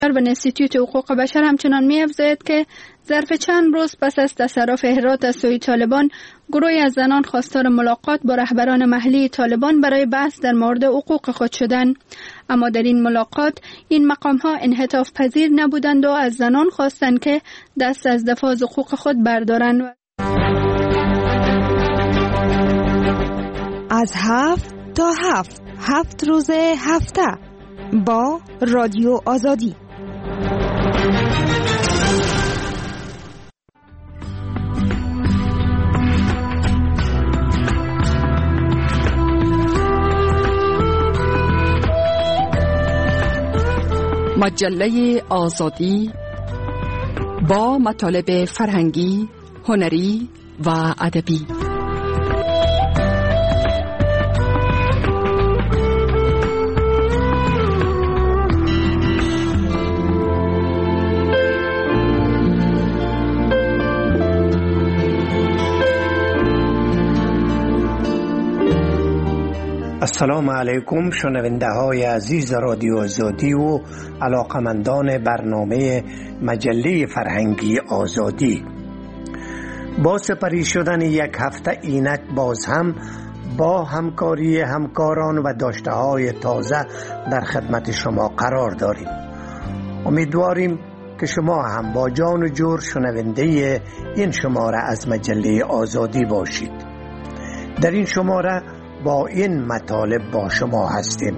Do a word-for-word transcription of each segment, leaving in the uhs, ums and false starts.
و انستیتوت حقوق بشر همچنان می‌افزاید که ظرف چند روز پس از تصرف هرات از سوی طالبان، گروهی از زنان خواستار ملاقات با رهبران محلی طالبان برای بحث در مورد حقوق خود شدند. اما در این ملاقات این مقام‌ها انعطاف پذیر نبودند و از زنان خواستند که دست از دفاع از حقوق خود بردارند. از هفت تا هفت هفت روز هفته با رادیو آزادی. مجله آزادی با مطالب فرهنگی، هنری و ادبی. السلام علیکم شنونده های عزیز رادیو آزادی و علاقمندان برنامه مجله فرهنگی آزادی. با سپری شدن یک هفته اینک باز هم با همکاری همکاران و داشته های تازه در خدمت شما قرار داریم. امیدواریم که شما هم با جان و جور شنونده این شماره از مجله آزادی باشید. در این شماره با این مطالب با شما هستیم.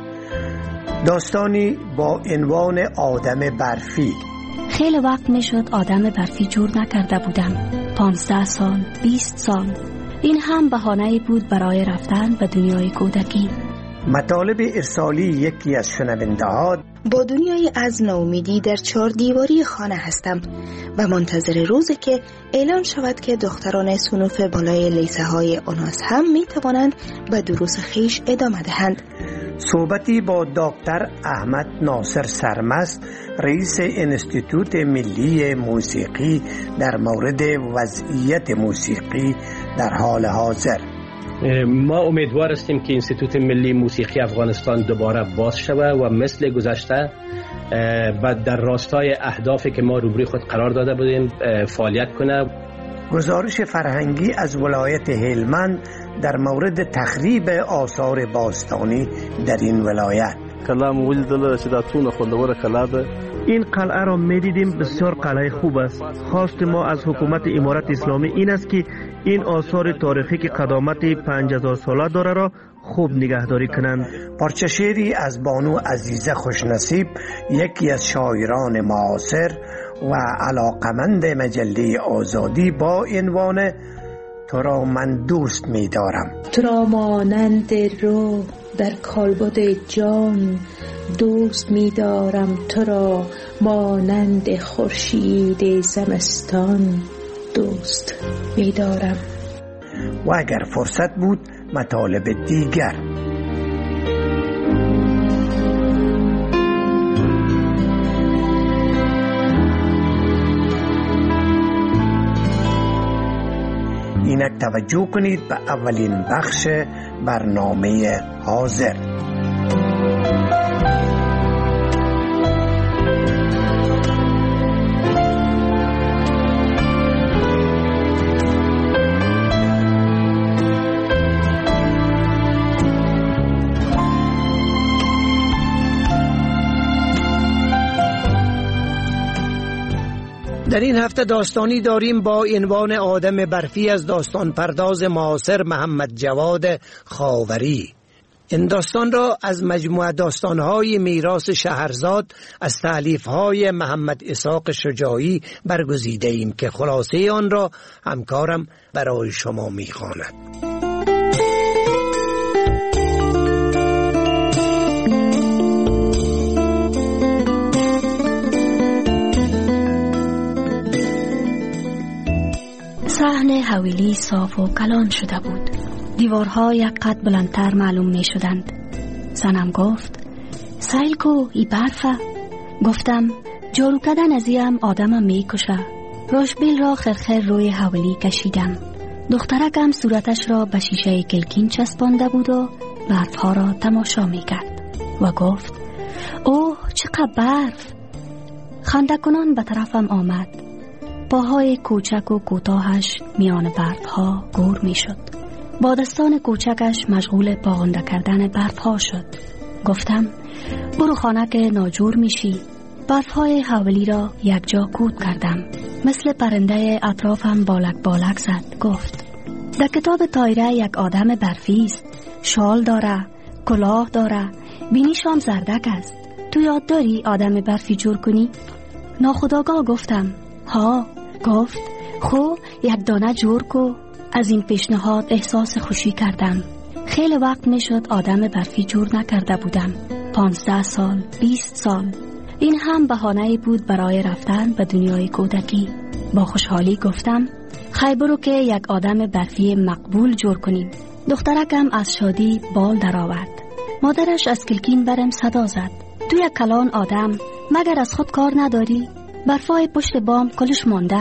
داستانی با عنوان آدم برفی. خیلی وقت میشد آدم برفی جور نکرده بودم. پانزده سال، بیست سال. این هم بهانه‌ای بود برای رفتن به دنیای کودکی. مطالب ارسالی یکی از شنونده ها. با دنیای از ناامیدی در چهار دیواری خانه هستم و منتظر روزی که اعلان شود که دختران صنوف بالای لیسه های آناس هم می توانند به دروس خیش ادامه دهند. صحبتی با دکتر احمد ناصر سرمست، رئیس انستیتوت ملی موسیقی در مورد وضعیت موسیقی در حال حاضر. ما امیدوار هستیم که انستیتوت ملی موسیقی افغانستان دوباره باز شود و مثل گذشته و در راستای اهدافی که ما روبروی خود قرار داده بودیم فعالیت کنه. گزارش فرهنگی از ولایت هلمند در مورد تخریب آثار باستانی در این ولایت. کلام ولدل شداتون خوندور کلابه. این قلعه را می‌دیدیم بسیار قلعه خوب است. خواست ما از حکومت امارت اسلامی این است که این آثار تاریخی که قدامت پنج هزار ساله داره را خوب نگهداری کنند. پارچه شعری از بانو عزیزه خوشنصیب، یکی از شاعران معاصر و علاقمند مجله آزادی، با عنوان تو را من دوست می دارم. تو را مانند رو در کالبد جان دوست می دارم، تو را مانند خورشید زمستان دوست می دارم. و اگر فرصت بود مطالب دیگر. اینک توجه کنید به اولین بخش برنامه حاضر. در این هفته داستانی داریم با عنوان آدم برفی از داستان پرداز معاصر محمد جواد خاوری. این داستان را از مجموعه داستان‌های میراث شهرزاد از تألیف‌های محمد اسحاق شجاعی برگزیده ایم که خلاصه آن را همکارم برای شما می‌خواند. صحن حویلی صاف و کلان شده بود. دیوارها یک قد بلندتر معلوم می شدند. زنم گفت سیل کو ای برفه. گفتم جارو کردن ازیم آدمم می کشه. روشبیل را خرخر روی حویلی کشیدم. دخترکم صورتش را به شیشه گلکین چسبانده بود و برفها را تماشا می کرد و گفت اوه چقدر برف. خندکنان به طرفم آمد. پاهای کوچک و کوتاهش میان برفها گور می شد. با دستان کوچکش مشغول پاغنده کردن برفها شد. گفتم برو خانه که ناجور میشی. برفهای حولی را یک جا کود کردم. مثل پرنده اطرافم بالک بالک زد. گفت در کتاب تایره یک آدم برفی است. شال داره، کلاه داره، بینیشام زردک است. تو یاد داری آدم برفی جور کنی؟ ناخودآگاه گفتم ها. گفت خو یک دانه جور کو. از این پیشنهاد احساس خوشی کردم. خیلی وقت می شد آدم برفی جور نکرده بودم. پانزده سال، بیست سال. این هم بهانه بود برای رفتن به دنیای کودکی. با خوشحالی گفتم خیلی برو که یک آدم برفی مقبول جور کنیم. دخترکم از شادی بال در آورد. مادرش از کلکین برم صدا زد تو یک کلان آدم مگر از خود کار نداری؟ برفای پشت بام کلش مانده.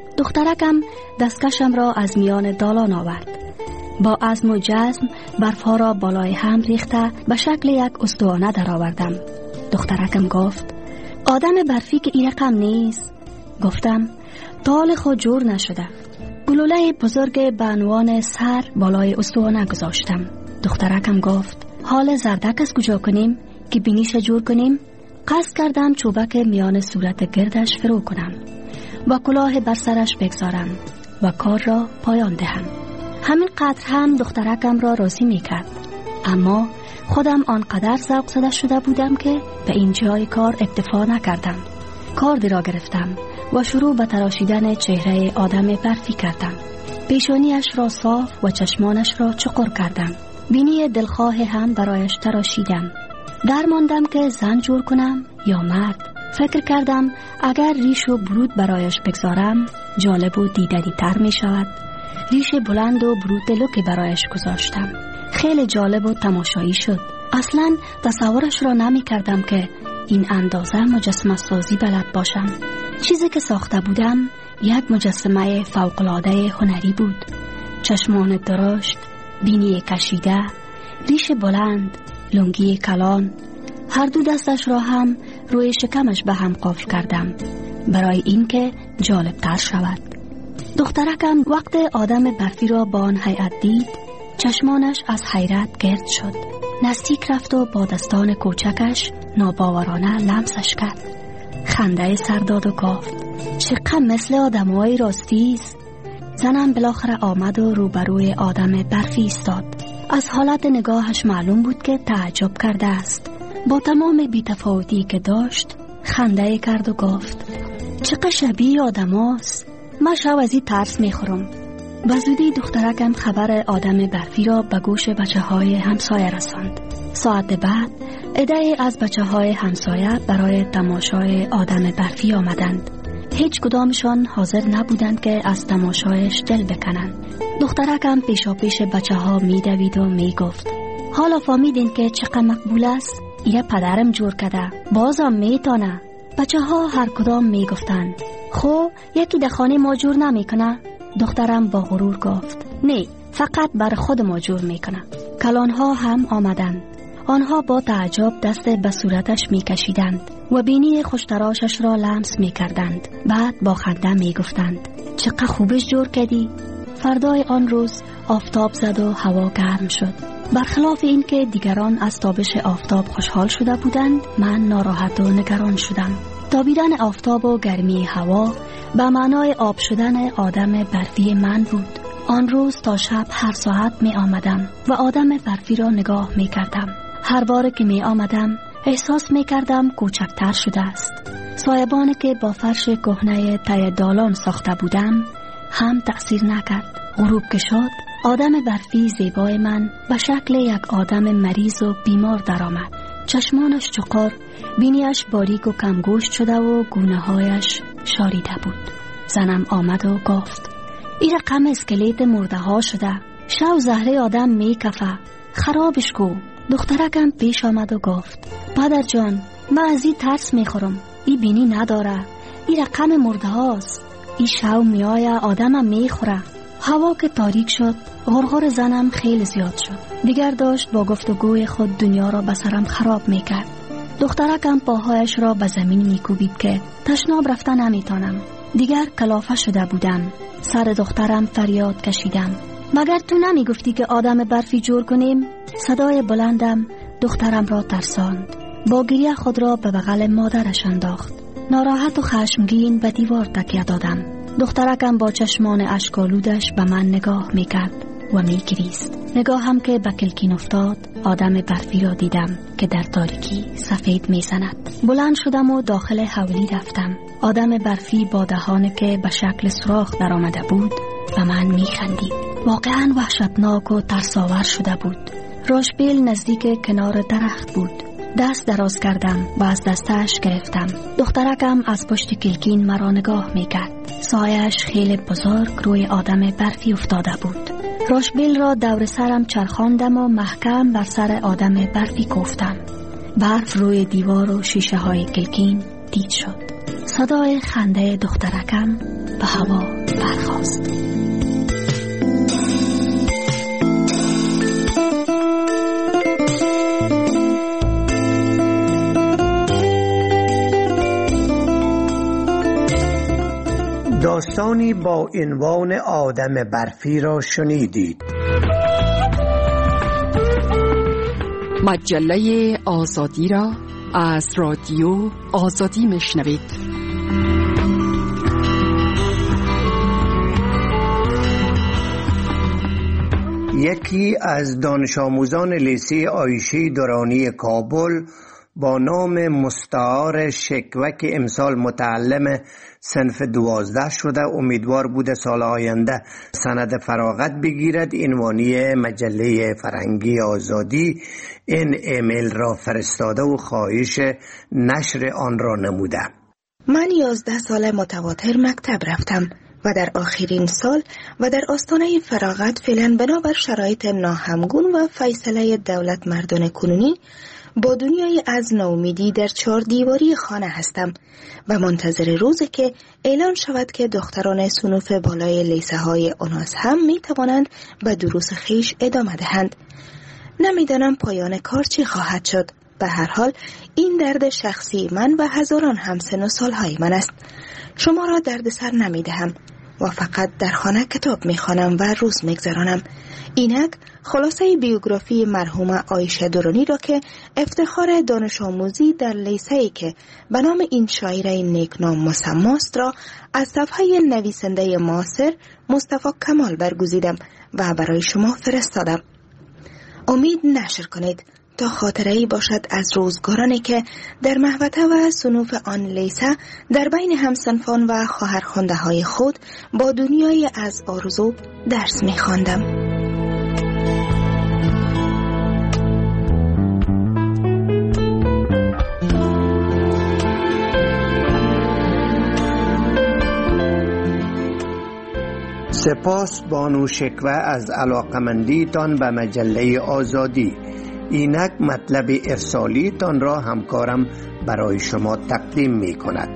دخترکم دستکشم را از میان دالان آورد. با عزم و جزم برفها را بالای هم ریخته به شکل یک استوانه در آوردم. دخترکم گفت آدم برفی که این رقم نیست. گفتم تال خود جور نشده. گلوله بزرگ به عنوان سر بالای استوانه گذاشتم. دخترکم گفت حال زردک از کجا کنیم که بینیش جور کنیم؟ قصد کردم چوبک میان صورت گردش فرو کنم و کلاه بر سرش بگذارم و کار را پایان دهم. همین قدر هم دخترکم را راضی می کرد. اما خودم آنقدر ذوق زده شده بودم که به این جای کار اکتفا نکردم. کاردی را گرفتم و شروع به تراشیدن چهره آدم برفی کردم. پیشانیش را صاف و چشمانش را چقر کردم. بینی دلخواه هم برایش تراشیدم. در ماندم که زن جور کنم یا مرد. فکر کردم اگر ریش و برود برایش بگذارم جالب و دیدنی تر می شود. ریش بلند و برود لوک برایش گذاشتم. خیلی جالب و تماشایی شد. اصلا تصورش را نمی کردم که این اندازه مجسمه سازی بلد باشم. چیزی که ساخته بودم یک مجسمه فوق‌العاده هنری بود. چشمان درشت، بینی کشیده، ریش بلند، لنگی کلان. هر دو دستش را هم روی شکمش به هم قفل کردم برای اینکه جالب تر شود. دخترکم وقت آدم برفی را با آن هیئت دید چشمانش از حیرت گرد شد. نزدیک رفت و با دستان کوچکش ناباورانه لمسش کرد. خنده سر داد و گفت چقدر مثل آدمای راستیست. زنم بالاخره آمد و روبروی آدم برفی ایستاد. از حالت نگاهش معلوم بود که تعجب کرده است. با تمام بی‌تفاوتی که داشت خنده کرد و گفت چقدر شبیه آدم هاست. من شب از این ترس میخورم. به زودی دخترکم خبر آدم برفی را به گوش بچه های همسایه رساند. ساعت بعد عده‌ای از بچه های همسایه برای تماشای آدم برفی آمدند. هیچ کدامشان حاضر نبودند که از تماشایش دل بکنند. دخترکم پیشا پیش بچه ها می دوید و می گفت حالا فهمیدین که چقدر مقبول است؟ ایره پدرم جور کده بازم می تانه. بچه ها هر کدام می گفتند خو یکی در خانه ما جور نمی کنه؟ دخترم با غرور گفت نه، فقط بر خود ما جور می کنه. کلانها هم آمدند. آنها با تعجب دست به صورتش می کشیدند و بینی خوشتراشش را لمس می کردند. بعد با خنده می گفتند چقدر خوبش جور کردی. فردای آن روز آفتاب زد و هوا گرم شد. برخلاف این که دیگران از تابش آفتاب خوشحال شده بودند، من ناراحت و نگران شدم. تابیدن آفتاب و گرمی هوا به معنای آب شدن آدم برفی من بود. آن روز تا شب هر ساعت می آمدم و آدم برفی را نگاه می کردم. هر بار که می آمدم احساس می کردم کوچکتر شده است. سایبانی که با فرش کهنه ته دالان ساخته بودم هم تأثیر نکرد. غروب که شد آدم برفی زیبای من به شکل یک آدم مریض و بیمار درآمد. چشمانش چقر، بینیش باریک و کمگوشت شده و گونه هایش شاریده بود. زنم آمد و گفت این رقم اسکلیت مرده ها شده. شو زهره آدم می کفه. خرابش کو. دخترکم پیش آمد و گفت پدر جان من از این ترس می خورم. ای بینی نداره. این رقم مرده هاست. ای شو می آیه آدمم می خوره. هوا که تاریک شد غرغر زنم خیلی زیاد شد. دیگر داشت با گفتگوی خود دنیا را به سرم خراب می کرد. دخترکم پاهایش را به زمین میکوبید که تشناب رفتن نمیتانم. دیگر کلافه شده بودم. سر دخترم فریاد کشیدم. مگر تو نمیگفتی که آدم برفی جور کنیم؟ صدای بلندم دخترم را ترساند. با گریه خود را به بغل مادرش انداخت. ناراحت و خشمگین به دیوار تکیه دادم. دخترکم با چشمان اشک‌آلودش به من نگاه میکرد و میگریست. نگاهم که به کلکین افتاد، آدم برفی را دیدم که در تاریکی سفید میزند. بلند شدم و داخل حولی رفتم. آدم برفی با دهانی که به شکل سوراخ در آمده بود به من میخندید. واقعا وحشتناک و ترساور شده بود. روشبیل نزدیک کنار درخت بود. دست دراز کردم و از دستش گرفتم. دخترکم از پشت کلکین مرا نگاه میکرد. سایش خیلی بزرگ روی آدم برفی افتاده بود. روشبیل را دور سرم چرخاندم و محکم بر سر آدم برفی کوفتم. برف روی دیوار و شیشه های کلکین دید شد. صدای خنده دخترکم به هوا برخاست. داستانی با عنوان آدم برفی را شنیدید. مجله آزادی را از رادیو آزادی میشنوید. یکی از دانش آموزان لیسه عایشه درانی کابل با نام مستعار شکوه که امسال متعلم صنف دوازده شده امیدوار بوده سال آینده سند فراغت بگیرد. عنوانی مجله فرهنگی آزادی این ایمیل را فرستاده و خواهش نشر آن را نموده. من یازده سال متواتر مکتب رفتم و در آخرین سال و در آستانه فراغت فعلا بنابر شرایط ناهمگون و فیصله دولت مردان کنونی با دنیای از ناامیدی در چهار دیواری خانه هستم و منتظر روزی که اعلان شود که دختران صنوف بالای لیسه های اوناس هم می توانند به دروس خیش ادامه دهند. نمیدانم پایان کار چی خواهد شد. به هر حال این درد شخصی من و هزاران همسن و سالهای من است. شما را درد سر نمی دهم و فقط در خانه کتاب می خوانم و روز می گذرانم. اینک خلاصه بیوگرافی مرحومه عایشه درانی را که افتخار دانش آموزی در لیسه‌ای که به نام این شاعره نیکنام مسماست را از صفحه نویسنده معاصر مصطفی کمال برگزیدم و برای شما فرستادم. امید نشر کنید تا خاطره‌ای باشد از روزگارانی که در محوطه و صنوف آن لیسه در بین همسنفان و خواهرخوانده های خود با دنیای از آرزو درس می‌خواندم. سپاس بانو شکوه از علاقمندیتان به مجله آزادی. اینک مطلب ارسالیتان را همکارم برای شما تقدیم می کند.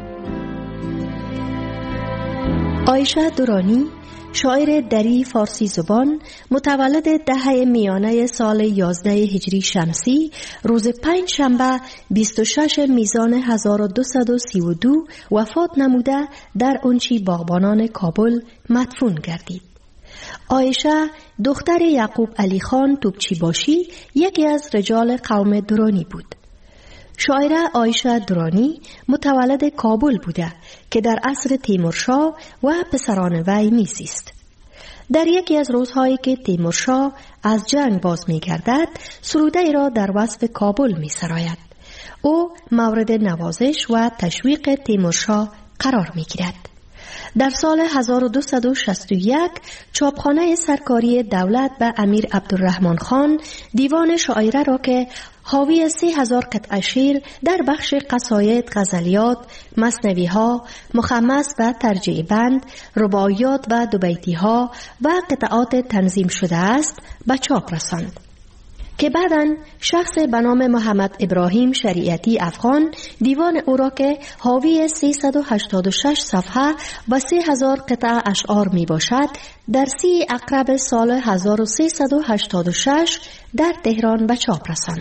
عایشه درانی، شاعر دری فارسی زبان، متولد دهه میانه سال یازده هجری شمسی، روز پنج شنبه بیست و شش میزان هزار و دویست و سی و دو وفات نموده در اونچی باغبانان کابل مدفون گردید. عایشه دختر یعقوب علی خان توپچی باشی یکی از رجال قوم درانی بود. شاعره عایشه درانی متولد کابل بوده که در عصر تیمورشاه و پسران وی میزیست. در یکی از روزهایی که تیمورشاه از جنگ باز میگردد سروده ای را در وصف کابل میسراید. او مورد نوازش و تشویق تیمورشاه قرار میگیرد. در سال هزار و دویست و شصت و یک چاپخانه سرکاری دولت به امیر عبدالرحمن خان دیوان شاعره را که حاوی سه هزار قطعه شعر در بخش قصاید، غزلیات، مثنوی ها، مخمس و ترجیع بند، رباعیات و دوبیتی ها و قطعات تنظیم شده است به چاپ رساند که بعداً شخص به نام محمد ابراهیم شریعتی افغان دیوان او را که حاوی سیصد و هشتاد و شش صفحه و سه هزار قطعه اشعار می باشد در سی اقرب سال هزار و سیصد و هشتاد و شش در تهران به چاپ رساند.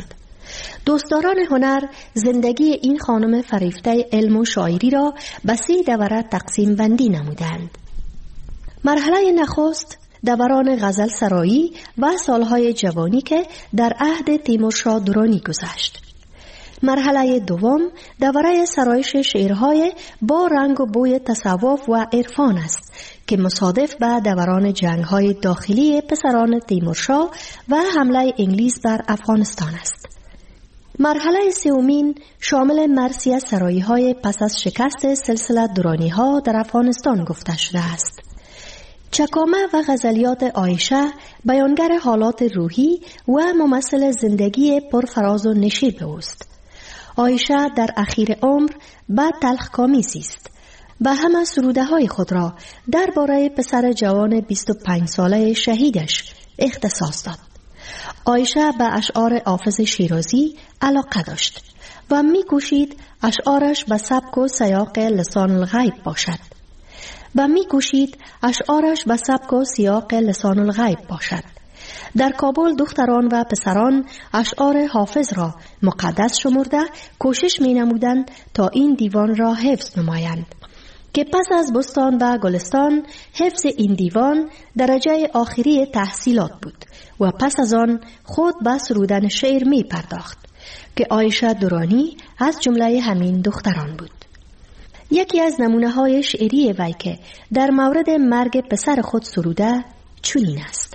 دوستداران هنر زندگی این خانم فریفته علم و شاعری را به سه دوره تقسیم بندی نمودند. مرحله نخست دوران غزل سرایی و سالهای جوانی که در عهد تیمورشاه درانی گذشت. مرحله دوم دوره سرایش شعرهای با رنگ و بوی تصوف و عرفان است که مصادف به دوران جنگ‌های داخلی پسران تیمورشاه و حمله انگلیس بر افغانستان است. مرحله سومین شامل مرثیه سرایی‌های پس از شکست سلسله درانی‌ها در افغانستان گفته شده است. چکامه و غزلیات عایشه بیانگر حالات روحی و ممثل زندگی پرفراز و نشیب اوست. عایشه در اخیر عمر به تلخکامیزی است و همه سروده های خود را درباره پسر جوان بیست و پنج ساله شهیدش اختصاص داد. عایشه به اشعار حافظ شیرازی علاقه داشت و می کوشید اشعارش به سبک و سیاق لسان الغیب باشد و می کوشید اشعارش به سبک و سیاق لسان الغیب باشد. در کابل دختران و پسران اشعار حافظ را مقدس شمرده کوشش می نمودند تا این دیوان را حفظ نمایند که پس از بستان و گلستان حفظ این دیوان درجه آخری تحصیلات بود و پس از آن خود به سرودن شعر می پرداخت که عایشه درانی از جمله همین دختران بود. یکی از نمونه های شعری وی که در مورد مرگ پسر خود سروده چنین است: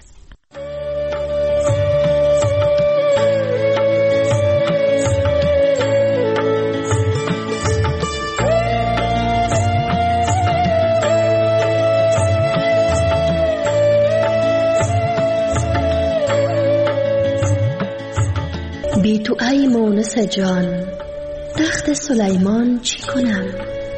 بی تو ای مونس جان تخت سلیمان چی کنم؟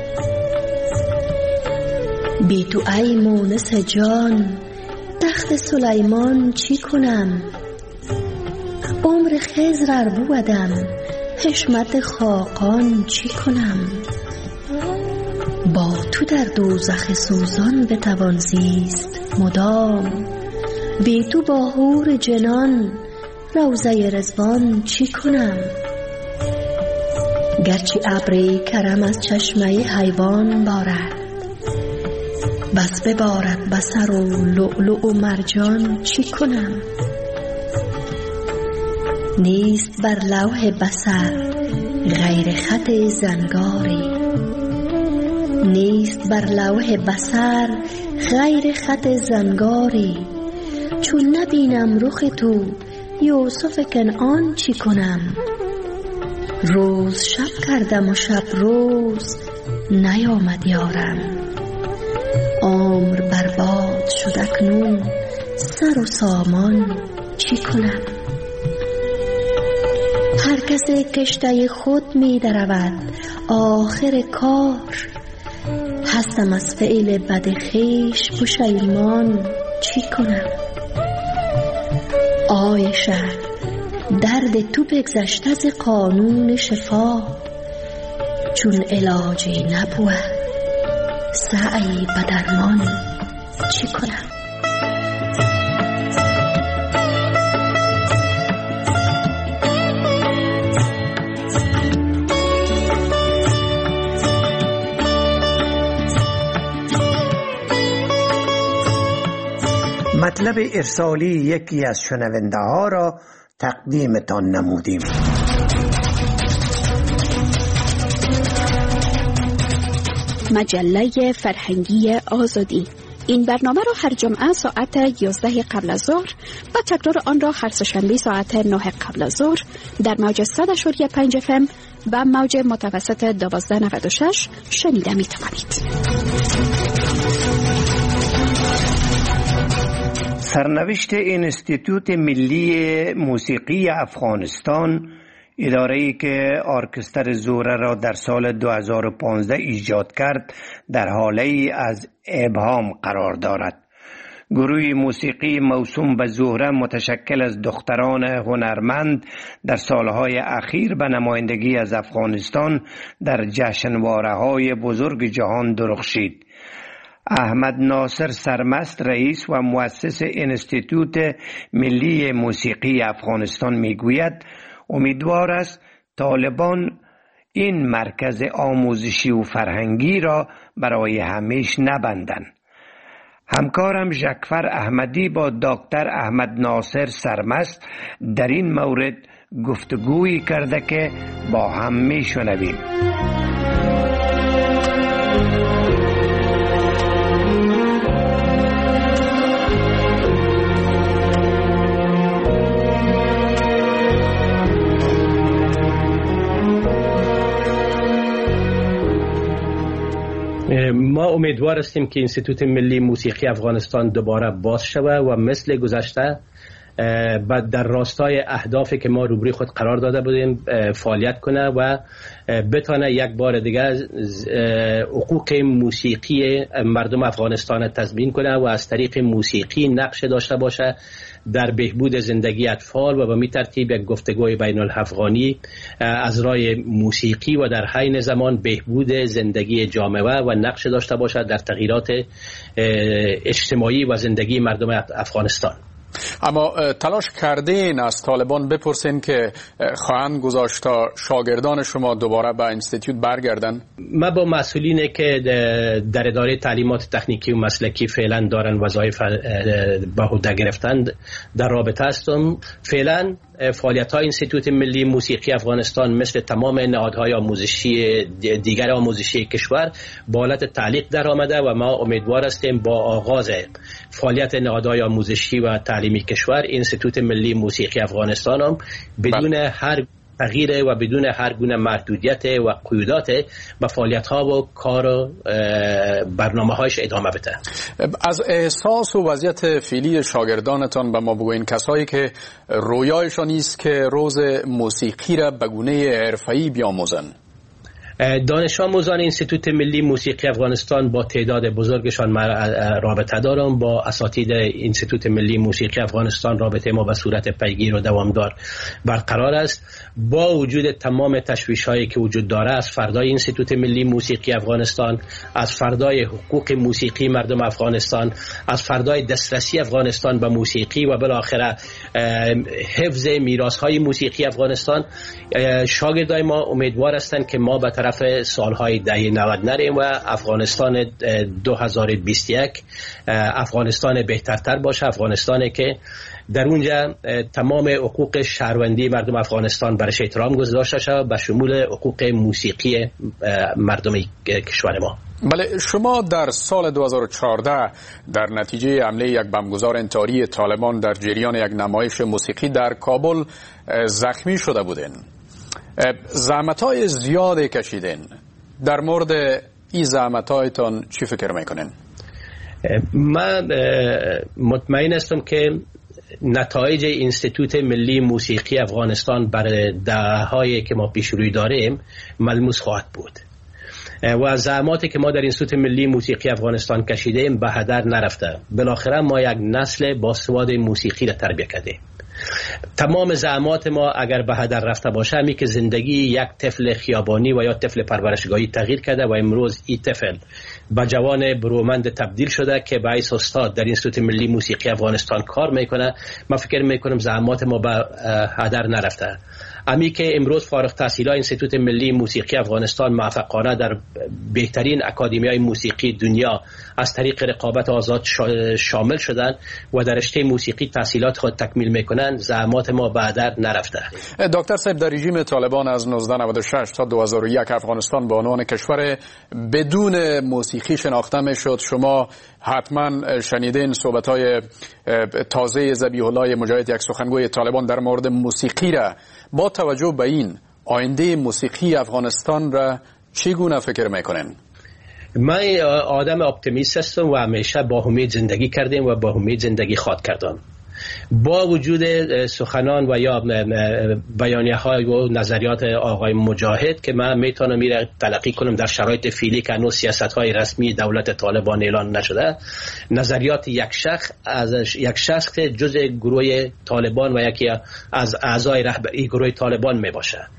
بی تو ای مونس جان تخت سلیمان چی کنم؟ عمر خضر ار بودم حشمت خاقان چی کنم؟ با تو در دوزخ سوزان بتوان زیست مدام، بی تو با حور جنان روضه رضوان چی کنم؟ گرچه ابری کرم از چشمه حیوان بارد، بس ببارد بصر و لؤلؤ و مرجان چی کنم؟ نیست بر لوح بصر غیر خط زنگاری، نیست بر لوح بصر غیر خط زنگاری. چون نبینم رخ تو یوسف کنعان چی کنم؟ روز شب کردم و شب روز نیامد یارم، عمر برباد شد اکنون سر و سامان چی کنم؟ هر کس کشته خود می درود آخر کار، هستم از فعل بد خویش پشیمان چی کنم؟ عایشه درد تو بگذشت از قانون شفا، چون علاجی نبود سعی به درمان چی کنم؟ مطلب ارسالی یکی از شنونده ها را تقدیمتان نمودیم. مجله فرهنگی آزادی. این برنامه را هر جمعه ساعت یازده قبل از ظهر و تکرار آن را هر سه‌شنبه ساعت نه قبل از ظهر در موج صد و پنج اف ام و موج متوسط دوازده نود و شش شنیده می توانید. سرنوشت انستیتوت ملی موسیقی افغانستان، اداره‌ای که ارکستر زهره را در سال دو هزار و پانزده ایجاد کرد، در حالی از ابهام قرار دارد. گروه موسیقی موسوم به زهره متشکل از دختران هنرمند در سالهای اخیر به نمایندگی از افغانستان در جشنواره‌های بزرگ جهان درخشید. احمد ناصر سرمست، رئیس و مؤسس انستیتوت ملی موسیقی افغانستان، میگوید امیدوار است طالبان این مرکز آموزشی و فرهنگی را برای همیشه نبندند. همکارم ژکفر احمدی با دکتر احمد ناصر سرمست در این مورد گفتگویی کرده که با هم میشنویم. ما امیدوار هستیم که انستیتوت ملی موسیقی افغانستان دوباره باز شود و مثل گذشته بعد در راستای اهدافی که ما روبروی خود قرار داده بودیم فعالیت کنه و بتونه یک بار دیگه حقوق موسیقی مردم افغانستان تضمین کنه و از طریق موسیقی نقش داشته باشه در بهبود زندگی اطفال و به می ترتیب یک گفتگوی بین الافغانی از رای موسیقی و در حین زمان بهبود زندگی جامعه و نقش داشته باشه در تغییرات اجتماعی و زندگی مردم افغانستان. اما تلاش کردین از طالبان بپرسین که خواهند گذاشت تا شاگردان شما دوباره به انستیتوت برگردن؟ ما با مسئولینی که در اداره تعلیمات تکنیکی و مسلکی فعلا دارن وظایف به عهده گرفتند در رابطه هستم. فعلا فعالیت های انستیتوت ملی موسیقی افغانستان مثل تمام نهادهای آموزشی دیگر آموزشی کشور با حالت تعلیق در آمده و ما امیدوار هستیم با آغاز فعالیت نهادهای آموزشی و تعلیمی کشور انستیتوت ملی موسیقی افغانستان هم بدون بله. هر تغییر و بدون هر گونه محدودیت و قیودات به فعالیت ها و کار و برنامه هایش ادامه بده. از احساس و وضعیت فعلی شاگردانتان به ما بگوین، کسایی که رویایشان است که روز موسیقی را به گونه حرفه‌ای بیاموزن. دانش آموزان انستیتوت ملی موسیقی افغانستان با تعداد بزرگشان رابطه دارم. با اساتید انستیتوت ملی موسیقی افغانستان رابطه ما به صورت پیگیر و دوامدار برقرار است. با وجود تمام تشویش هایی که وجود داره، از فردای انستیتوت ملی موسیقی افغانستان، از فردای حقوق موسیقی مردم افغانستان، از فردای دسترسی افغانستان به موسیقی و بالاخره حفظ میراث های موسیقی افغانستان، شاگردای ما امیدوار هستند که ما به طرف سالهای دهه نود نریم و افغانستان دو هزار و بیست و یک افغانستان بهترتر باشه، افغانستانی که در اونجا تمام حقوق شهروندی مردم افغانستان برش احترام گذاشته شود به شمول حقوق موسیقی مردم کشور ما. بله، شما در سال دو هزار و چهارده در نتیجه حمله یک بمبگذار انتحاری طالبان در جریان یک نمایش موسیقی در کابل زخمی شده بودین. زحمت‌های زیادی کشیدین. در مورد این زحمت‌هایتان چی فکر میکنین؟ من مطمئن هستم که نتایج انستیتوت ملی موسیقی افغانستان برای دهه‌هایی که ما پیش روی داریم ملموس خواهد بود و زحماتی که ما در انستیتوت ملی موسیقی افغانستان کشیدیم به هدر نرفته. بالاخره ما یک نسل باسواد موسیقی را تربیت کردیم. تمام زحمات ما اگر به هدر رفته باشه، می که زندگی یک طفل خیابانی و یا طفل پرورشگاهی تغییر کرده و امروز این طفل به جوان برومند تبدیل شده که به ایس استاد در انستیتوت ملی موسیقی افغانستان کار میکنه. من فکر میکنم زحمات ما به هدر نرفته. امی که امروز فارغ التحصیلان انستیتوت ملی موسیقی افغانستان موفقانه در بهترین اکادمیای موسیقی دنیا از طریق رقابت آزاد شامل شدن و در رشته موسیقی تحصیلات خود تکمیل میکنن، زحمات ما به هدر نرفته. دکتر صاحب، در رژیم طالبان از نوزده نود و شش تا دو هزار و یک افغانستان به عنوان کشور بدون موسیقی شناخته میشد. شما حتما شنیدین صحبت‌های تازه ذبیح الله مجاهد، یک سخنگوی طالبان، در مورد موسیقی را. با توجه به این، آینده موسیقی افغانستان را چگونه فکر میکنین؟ من آدم اپتیمیست هستم و همیشه با امید زندگی کردیم و با امید زندگی خواهد کردم. با وجود سخنان و یا بیانیه های و نظریات آقای مجاهد که من میتونم میره تلقی کنم در شرایط فعلی که هنوز سیاست های رسمی دولت طالبان اعلان نشده، نظریات یک شخص از یک شخص که جزء گروه طالبان و یکی از اعضای رهبری گروه طالبان می باشه.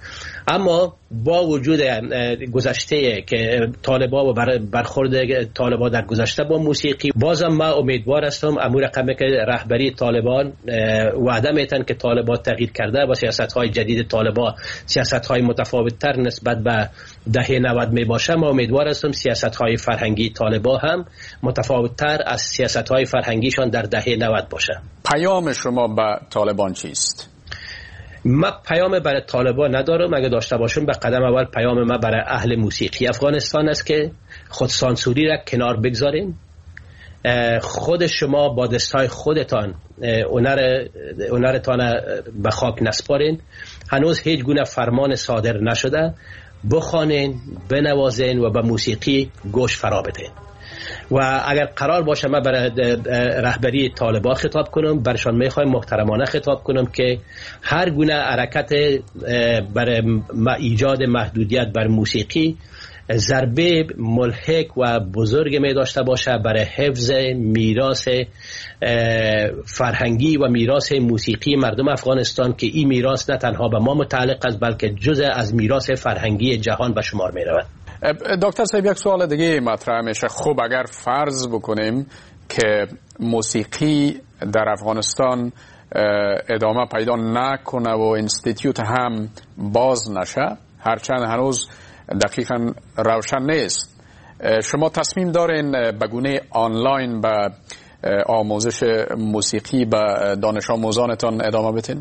اما با وجود گذشته که طالبا و برخورد طالبا در گذشته با موسیقی، بازم ما امیدوار هستم امور رقمی که رهبری طالبان وعده میتن که طالبا تغییر کرده و سیاست های جدید طالبا سیاست های متفاوت تر نسبت به دهه نود می باشه. ما امیدوار هستم سیاست های فرهنگی طالبا هم متفاوت تر از سیاست های فرهنگیشان در دهه نود باشه. پیام شما به طالبان چیست؟ ما پیام برای طالبان ندارم. اگه داشته باشم به قدم اول پیام ما برای اهل موسیقی افغانستان است که خود سانسوری را کنار بگذارین. خود شما با دستای خودتان اونرتان به خاک نسپارین. هنوز هیچ گونه فرمان صادر نشده. بخوانین، بنوازین و به موسیقی گوش فرا بدین. و اگر قرار باشه من برای رهبری طالبان خطاب کنم، برشان میخوایم محترمانه خطاب کنم که هر گونه حرکت برای ایجاد محدودیت بر موسیقی ضربه ملحق و بزرگ می داشته باشه برای حفظ میراث فرهنگی و میراث موسیقی مردم افغانستان که این میراث نه تنها به ما متعلق است بلکه جزء از میراث فرهنگی جهان به شمار می رود. دکتر صاحب یک سوال دیگه مطرح میشه. خب اگر فرض بکنیم که موسیقی در افغانستان ادامه پیدا نکنه و اینستیتیوت هم باز نشه، هرچند هنوز دقیقا روشن نیست، شما تصمیم دارین به گونه آنلاین به آموزش موسیقی به دانش آموزانتان ادامه بدین؟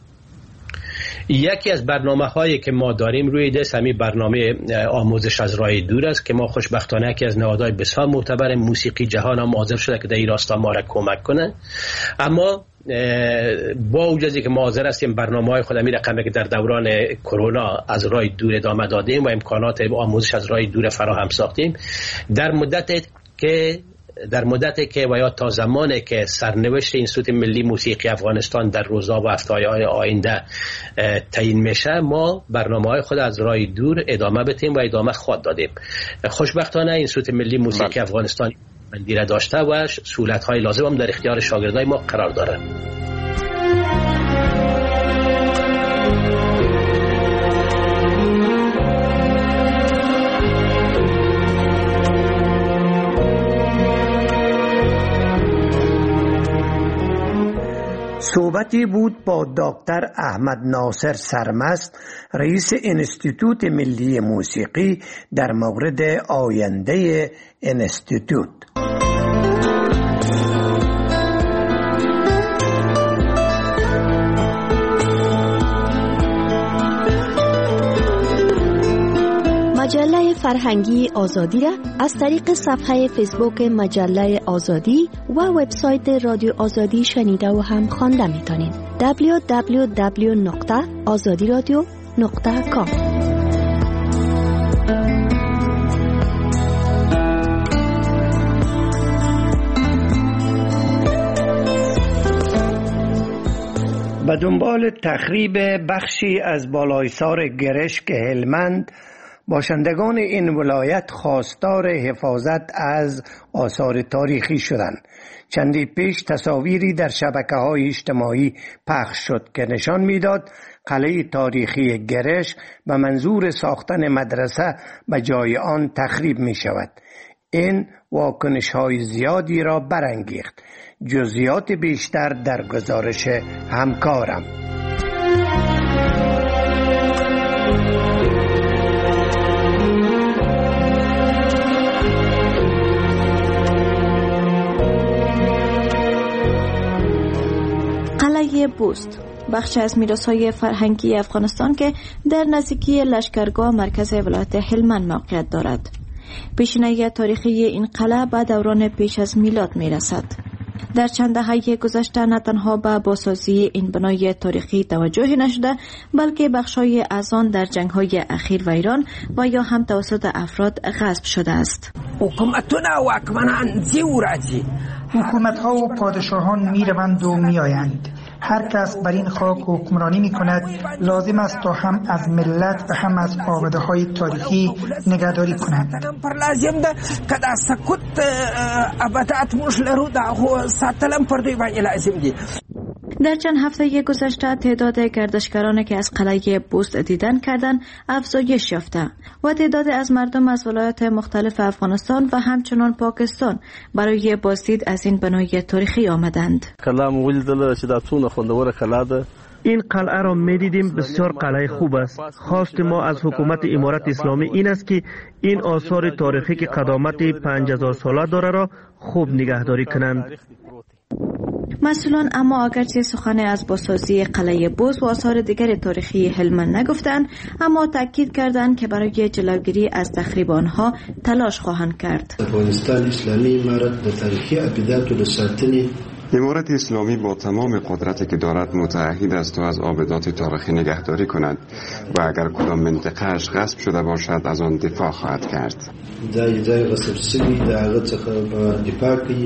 یکی از برنامه هایی که ما داریم روی دست همین برنامه آموزش از راه دور است که ما خوشبختانه یکی از نهادهای بسیار معتبر موسیقی جهان هم حاضر شده که در این راستا ما را کمک کنه. اما با وجودی که ما حاضر هستیم برنامه‌های خود همین رقمی که در دوران کرونا از راه دور ادامه دادیم و امکانات آموزش از راه دور فراهم ساختیم، در مدت که در مدتی که و یا تا زمانی که سرنوشت اینستیتوت ملی موسیقی افغانستان در روزها و هفته‌های آینده تعیین میشه، ما برنامه‌های خود از راه دور ادامه بدیم و ادامه خواهد دادیم. خوشبختانه اینستیتوت ملی موسیقی بل. افغانستان مندیره داشته و سهولت‌های لازم هم در اختیار شاگردای ما قرار داره. صحبتی بود با دکتر احمد ناصر سرمست، رئیس انستیتوت ملی موسیقی، در مورد آینده انستیتوت. مجله فرهنگی آزادی را از طریق صفحه فیسبوک مجله آزادی و وبسایت رادیو آزادی شنیده و هم خوانده میتونید. دبلیو دبلیو دبلیو نقطه آزادی رادیو نقطه کام. به دنبال تخریب بخشی از بالایسار گرشک هلمند، باشندگان این ولایت خواستار حفاظت از آثار تاریخی شدند. چندی پیش تصاویری در شبکه‌های اجتماعی پخش شد که نشان می‌داد قلعه تاریخی گرشک به منظور ساختن مدرسه به جای آن تخریب می‌شود. این واکنش‌های زیادی را برانگیخت. جزئیات بیشتر در گزارش همکارم. قلعه بوست بخش از میراث‌های فرهنگی افغانستان که در نزدیکی لشکرگاه مرکز ولایت هلمند موقعیت دارد. پیشینه تاریخی این قلعه به دوران پیش از میلاد میرسد. در چند دهه گذشته نه تنها به بازسازی این بنای تاریخی توجه نشده، بلکه بخشای از آن در جنگ‌های اخیر ویران و یا هم توسط افراد غصب شده است. حکومت‌ها و واکمنان زی و راځي. حکومت‌ها و پادشاهان می‌روند و می‌آیند. هر کس بر این خاک حکمرانی می کند، لازم است تا هم از ملت و هم از آباده های تاریخی نگهداری کند. پر لازم ده که دا سکوت ابدات موش لرو دا ساتلم پر دوی باندې لازم دي. در چند هفته گذشته تعداد گردشگرانی که از قلعه بست دیدن کردند افزایش یافته و تعداد از مردم از ولایات مختلف افغانستان و همچنان پاکستان برای بازدید از این بنای تاریخی آمدند. کلام ولدل چې دا څونه خوندور کلا ده. این قلعه را می دیدیم بسیار قلعه خوب است. خواست ما از حکومت امارت اسلامی این است که این آثار تاریخی که قدامت پنج هزار ساله داره را خوب نگهداری کنند. مسئولان اما اگرچه سخن از بازسازی قلعه بست و آثار دیگر تاریخی هلمند نگفتند، اما تاکید کردند که برای جلوگیری از تخریب آنها تلاش خواهند کرد. افغانستان اسلامی امارت د تاریخی ابدات و ساتنی امارت اسلامی با تمام قدرتی که دارد متعهد است تا از آبدات تاریخی نگهداری کند و اگر کدام منطقه‌اش غصب شده باشد از آن دفاع خواهد کرد. ځای ځای غصب شوی د هغه څخه دفاع کوي.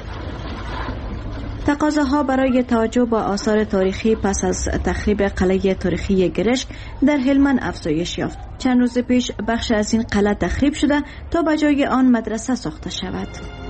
تقاضاها برای توجه به آثار تاریخی پس از تخریب قلعه تاریخی گرشک در هلمند افزایش یافت. چند روز پیش بخش از این قلعه تخریب شده تا به جای آن مدرسه ساخته شود.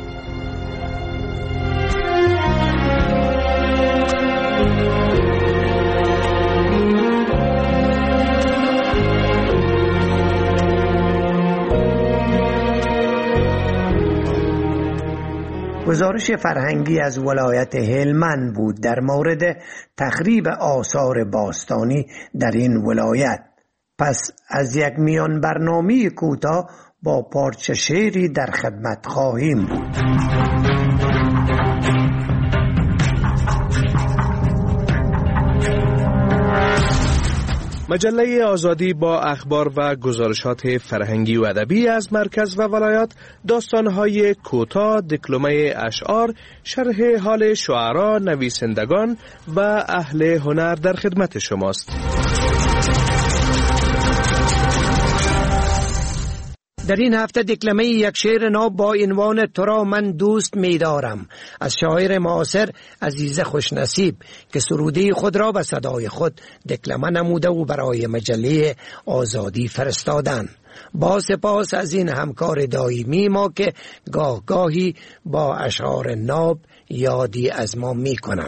گزارش فرهنگی از ولایت هلمند بود در مورد تخریب آثار باستانی در این ولایت. پس از یک میان برنامه کوتاه با پارچه شعری در خدمت خواهیم بود. مجله آزادی با اخبار و گزارشات فرهنگی و ادبی از مرکز و ولایات، داستان‌های کوتاه، دکلمه اشعار، شرح حال شعرا، نویسندگان و اهل هنر در خدمت شماست. در این هفته دکلمه یک شعر نو با عنوان تو را من دوست می دارم از شاعر معاصر عزیز خوشنصیب که سروده خود را به صدای خود دکلمه نموده و برای مجله آزادی فرستادن. با سپاس از این همکار دائمی ما که گاه گاهی با اشعار ناب یادی از ما می کنند.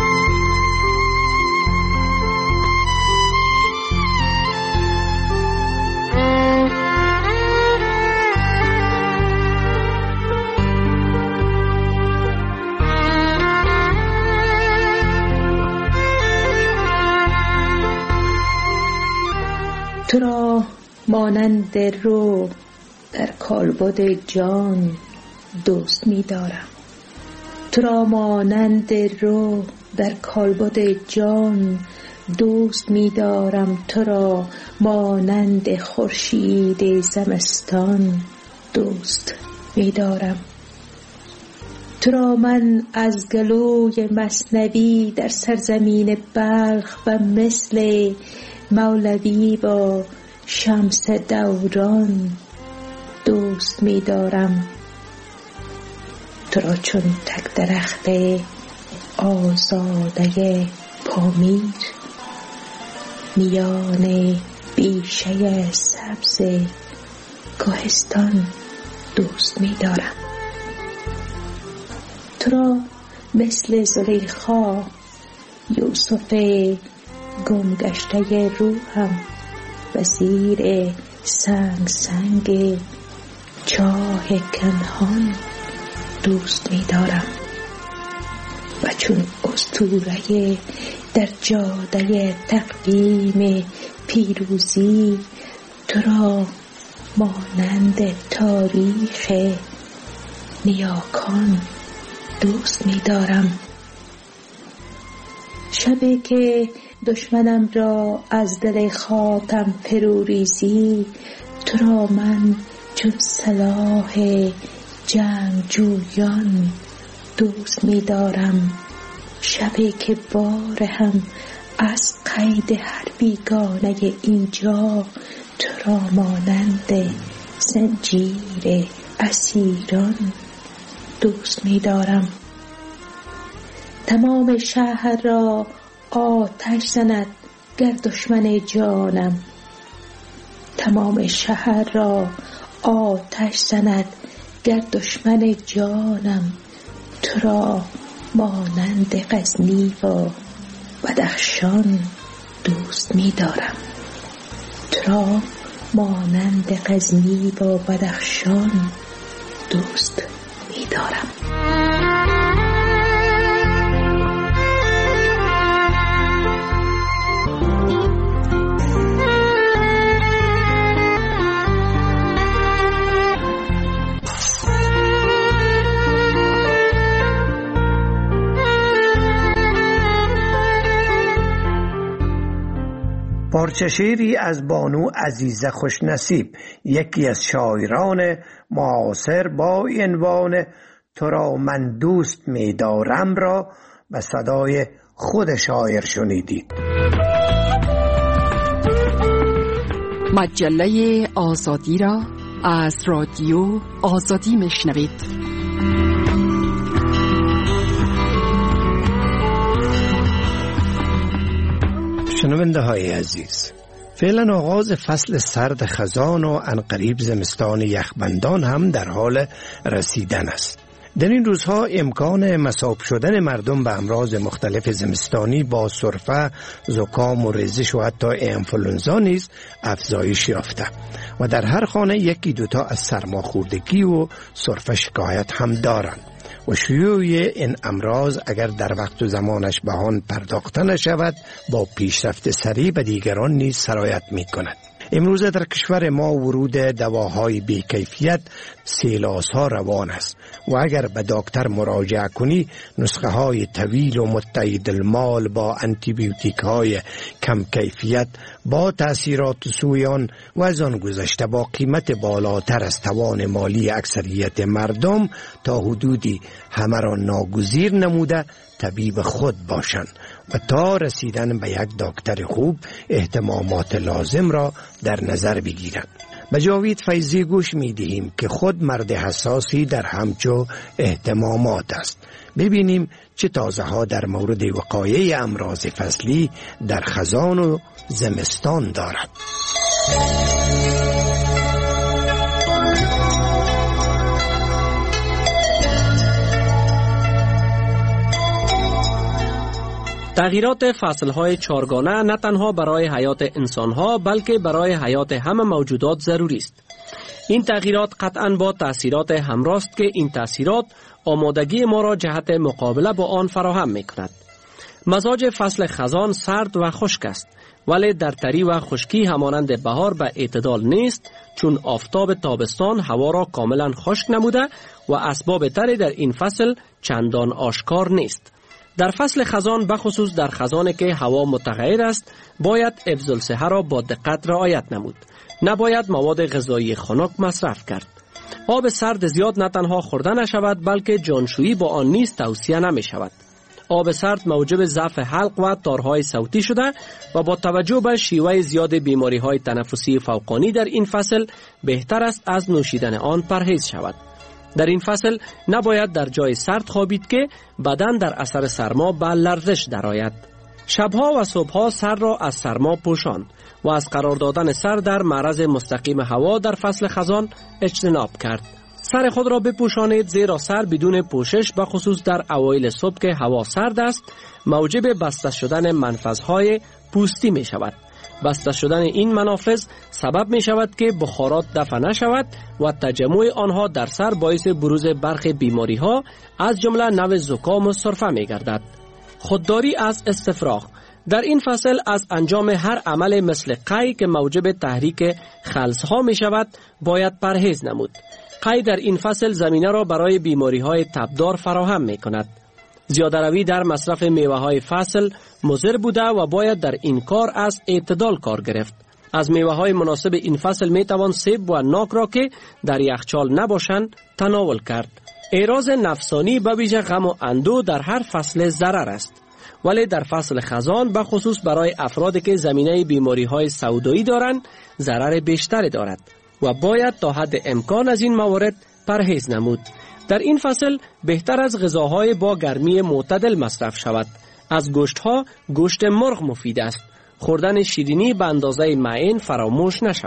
تو را مانند رو در کالبد جان دوست می دارم. تو را مانند رو در کالبد جان دوست می دارم. تو را مانند خورشید زمستان دوست می دارم. تو را من از گلوی مثنوی در سرزمین بلخ و مثل مولوی با شمس دوران دوست می دارم. تو را چون تک درخت آزاده پامیر میان بیشه سبز کوهستان دوست می دارم. تو را مثل زلیخا یوسف گمگشته روحم و زیر سنگ سنگ چاه کنهان دوست می دارم. و چون اسطوره در جاده تقویم پیروزی تو را مانند تاریخ نیاکان دوست می دارم. شبی که دشمنم را از دل خاکم فرو ریزی تو را من چون سلاح جنگجویان دوست می دارم. شبی که بار هم از قید هر بیگانه اینجا تو را مانند زنجیر اسیران دوست می دارم. تمام شهر را آتش زند گر دشمن جانم. تمام شهر را آتش زند گر دشمن جانم. تو را مانند غزنی و بدخشان دوست می دارم. تو را مانند غزنی با بدخشان دوست می دارم. پارچه شعری از بانو عزیزه خوشنصیب، یکی از شاعران معاصر با عنوان تو را من دوست می دارم را به صدای خود شاعر شنیدید. مجله آزادی را از رادیو آزادی میشنوید. شنونده های عزیز، فعلا آغاز فصل سرد خزان و عنقریب زمستان یخبندان هم در حال رسیدن است. در این روزها امکان مصاب شدن مردم به امراض مختلف زمستانی با سرفه، زکام و ریزش و حتی انفلونزا نیز افزایش یافته و در هر خانه یکی دوتا از سرماخوردگی و سرفه شکایت هم دارند و شیوع این امراض اگر در وقت و زمانش به آن پرداخته نشود با پیشرفت سریع به دیگران نیز سرایت می کند. امروز در کشور ما ورود دواهای بیکیفیت سیلاس‌ها روان است و اگر به دکتر مراجعه کنی نسخه های طویل و متعدد المال با انتی بیوتیک های کم کیفیت با تأثیرات سویان و از آن گذشته با قیمت بالاتر از توان مالی اکثریت مردم تا حدودی همه را ناگزیر نموده طبیب خود باشند و تا رسیدن به یک دکتر خوب اهتمامات لازم را در نظر بگیرند. به جاوید فیضی گوش می دهیم که خود مرد حساسی در همچو اهتمامات است. ببینیم چه تازه ها در مورد وقایع امراض فصلی در خزان و زمستان دارد. تغییرات فصلهای چارگانه نه تنها برای حیات انسانها بلکه برای حیات همه موجودات ضروری است. این تغییرات قطعاً با تأثیرات همراه است که این تأثیرات آمادگی ما را جهت مقابله با آن فراهم می‌کند. مزاج فصل خزان سرد و خشک است، ولی در تری و خشکی همانند بهار به اعتدال نیست، چون آفتاب تابستان هوا را کاملا خشک نموده و اسباب تری در این فصل چندان آشکار نیست. در فصل خزان بخصوص در خزان که هوا متغیر است باید حفظ الصحه را با دقت رعایت نمود. نباید مواد غذایی خنک مصرف کرد. آب سرد زیاد نه تنها خورده نشود بلکه جانشویی با آن نیز توصیه نمی شود. آب سرد موجب ضعف حلق و تارهای صوتی شده و با توجه به شیوه زیاد بیماری های تنفسی فوقانی در این فصل بهتر است از نوشیدن آن پرهیز شود. در این فصل نباید در جای سرد خوابید که بدن در اثر سرما به لرزش درآید. شبها و صبحها سر را از سرما پوشاند و از قرار دادن سر در معرض مستقیم هوا در فصل خزان اجتناب کرد. سر خود را بپوشانید زیرا سر بدون پوشش به خصوص در اوایل صبح که هوا سرد است موجب بسته شدن منفذهای پوستی می شود. بسته شدن این منافذ سبب می شود که بخارات دفع نشود و تجمع آنها در سر باعث بروز برخی بیماری ها از جمله نوع زکام و سرفه می گردد. خودداری از استفراغ در این فصل از انجام هر عمل مثل قی که موجب تحریک خلس ها می شود باید پرهیز نمود. قی در این فصل زمینه را برای بیماری های تبدار فراهم می کند. زیاده روی در مصرف میوه های فصل مضر بوده و باید در این کار از اعتدال کار گرفت. از میوه های مناسب این فصل می توان سیب و ناک را که در یخچال نباشند تناول کرد. اعراض نفسانی به ویژه غم و اندوه در هر فصل ضرر است، ولی در فصل خزان به خصوص برای افرادی که زمینه بیماری های سودایی دارند ضرر بیشتری دارد و باید تا حد امکان از این موارد پرهیز نمود. در این فصل بهتر از غذاهای با گرمی معتدل مصرف شود. از گوشتها گوشت مرغ مفید است. خوردن شیرینی به اندازه معین فراموش نشود.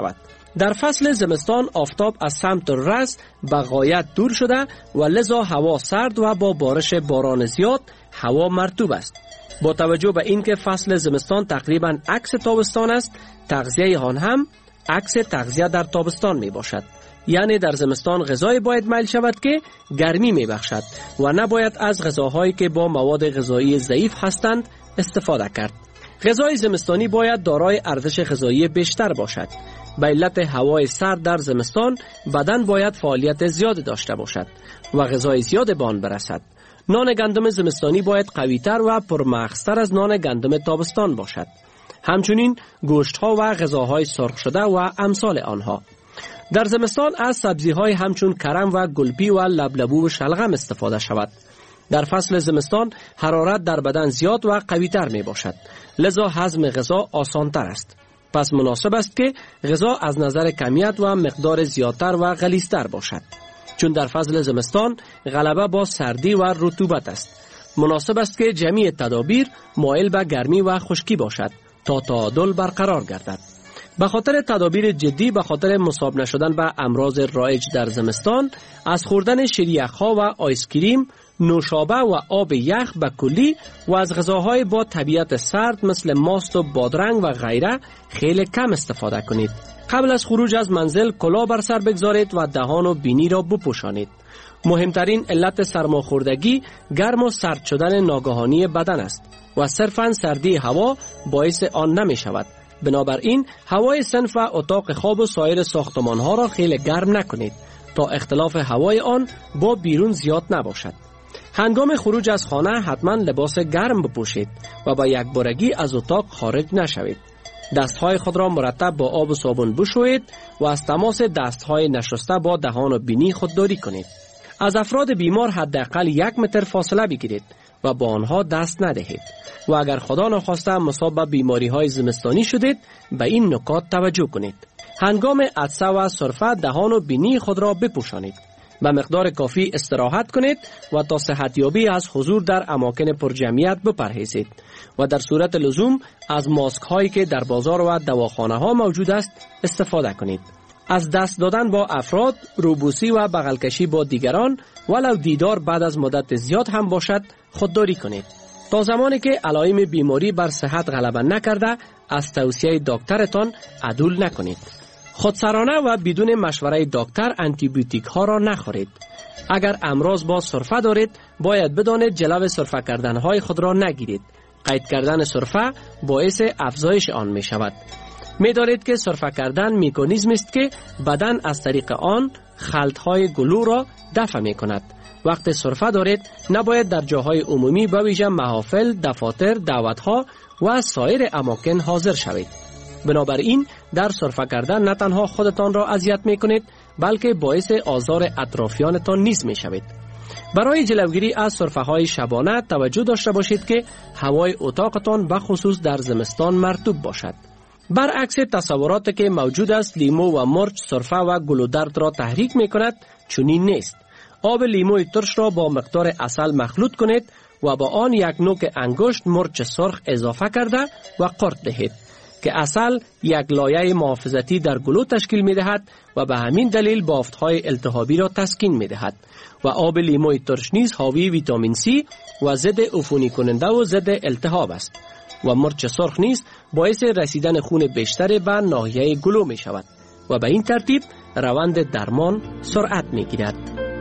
در فصل زمستان آفتاب از سمت رأس به غایت دور شده و لذا هوا سرد و با بارش باران زیاد هوا مرطوب است. با توجه به اینکه فصل زمستان تقریبا عکس تابستان است، تغذیه آن هم عکس تغذیه در تابستان می باشد. یعنی در زمستان غذای باید میل شود که گرمی می بخشد و نباید از غذاهایی که با مواد غذایی ضعیف هستند استفاده کرد. غذای زمستانی باید دارای ارزش غذایی بیشتر باشد. به علت هوای سرد در زمستان بدن باید فعالیت زیاد داشته باشد و غذای زیاد به آن برسد. نان گندم زمستانی باید قوی‌تر و پرمغزتر از نان گندم تابستان باشد. همچنین گوشت‌ها و غذاهای سرخ شده و امثال آنها. در زمستان از سبزی‌های همچون کرم و گلپی و لبلبو و شلغم استفاده شود. در فصل زمستان حرارت در بدن زیاد و قوی‌تر می باشد، لذا هضم غذا آسان‌تر است. پس مناسب است که غذا از نظر کمیت و مقدار زیادتر و غلیظتر باشد. چون در فصل زمستان غلبه با سردی و رطوبت است، مناسب است که جمعی تدابیر مایل به گرمی و خشکی باشد تا تعادل برقرار گردد. به خاطر تدابیر جدی به خاطر مصاب نشدن به امراض رایج در زمستان، از خوردن شیریخ‌ها و آیسکریم، نوشابه و آب یخ به کلی و از غذاهای با طبیعت سرد مثل ماست و بادرنگ و غیره خیلی کم استفاده کنید. قبل از خروج از منزل کلاه بر سر بگذارید و دهان و بینی را بپوشانید. مهمترین علت سرماخوردگی گرم و سرد شدن ناگهانی بدن است و صرفاً سردی هوا باعث آن نمی شود. بنابراین هوای صنف و اتاق خواب و سایر ساختمان ها را خیلی گرم نکنید تا اختلاف هوای آن با بیرون زیاد نباشد. هنگام خروج از خانه حتما لباس گرم بپوشید و با یک بارگی از اتاق خارج نشوید. دستهای خود را مرتب با آب و صابون بشویید و از تماس دستهای نشسته با دهان و بینی خودداری کنید. از افراد بیمار حداقل یک متر فاصله بگیرید و با آنها دست ندهید و اگر خدا نخواسته مصاب به بیماری های زمستانی شدید به این نکات توجه کنید. هنگام عطسه و سرفه دهان و بینی خود را بپوشانید. به مقدار کافی استراحت کنید و تا صحتیابی از حضور در اماکن پرجمعیت بپرهیزید و در صورت لزوم از ماسک هایی که در بازار و دواخانه ها موجود است استفاده کنید. از دست دادن با افراد، روبوسی و بغلکشی با دیگران ولو دیدار بعد از مدت زیاد هم باشد خودداری کنید. تا زمانی که علائم بیماری بر صحت غلبه نکرده از توصیه دکترتان عدول نکنید. خودسرانه و بدون مشوره دکتر آنتی بیوتیک ها را نخورید. اگر امراض با سرفه دارید باید بدانید جلو سرفه کردن های خود را نگیرید. قید کردن سرفه باعث افزایش آن می شود. می دانید که سرفه کردن مکانیزم است که بدن از طریق آن خلط های گلو را دفع می کند. وقتی سرفه دارید نباید در جاهای عمومی به ویژه محافل، دفاتر، دعوت‌ها و سایر اماکن حاضر شوید. بنابراین در سرفه کردن نه تنها خودتان را اذیت می کنید بلکه باعث آزار اطرافیانتان نیز می شوید. برای جلوگیری از سرفه های شبانه توجه داشته باشید که هوای اتاقتان به خصوص در زمستان مرطوب باشد. برعکس تصوراتی که موجود است لیمو و مرچ سرفه و گلودرد را تحریک می کند چنین نیست. آب لیموی ترش را با مقدار عسل مخلوط کنید و با آن یک نوک انگشت مرچ سرخ اضافه کرده و قرط دهید که عسل یک لایه محافظتی در گلو تشکیل می دهد و به همین دلیل بافت‌های التهابی را تسکین می دهد و آب لیموی ترش نیز حاوی ویتامین سی و ضد عفونی کننده و ضد التهاب است و مرچ سرخ نیز باعث رسیدن خون بیشتر به ناحیه گلو می شود و به این ترتیب روند درمان سرعت می گیرد.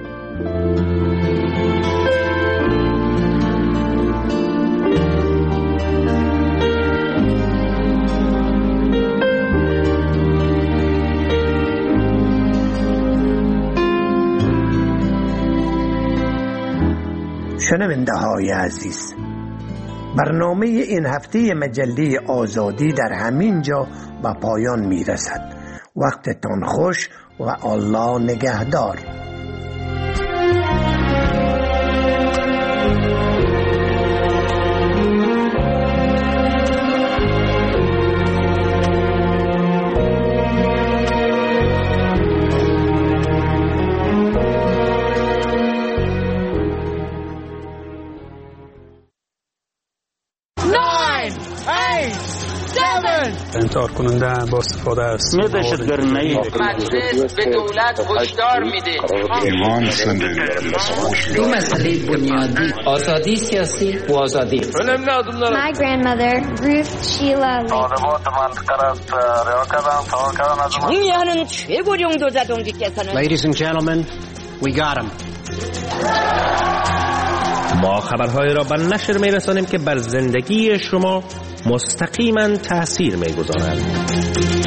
شنونده های عزیز، برنامه این هفته مجله آزادی در همین جا به پایان می رسد. وقتتان خوش و الله نگهدار. انتحار کننده با استفاده از دهشتگرانه مجلس به دولت هشدار میده دو مسئله بنیادی آزادی سیاسی و آزادی. My grandmother Ruth Sheila 정의하는 최고령 도자동지께서는 Ladies and gentlemen, we got him. ما خبرهای را به نشر می‌رسانیم که بر زندگی شما مستقیما تأثیر می‌گذارند.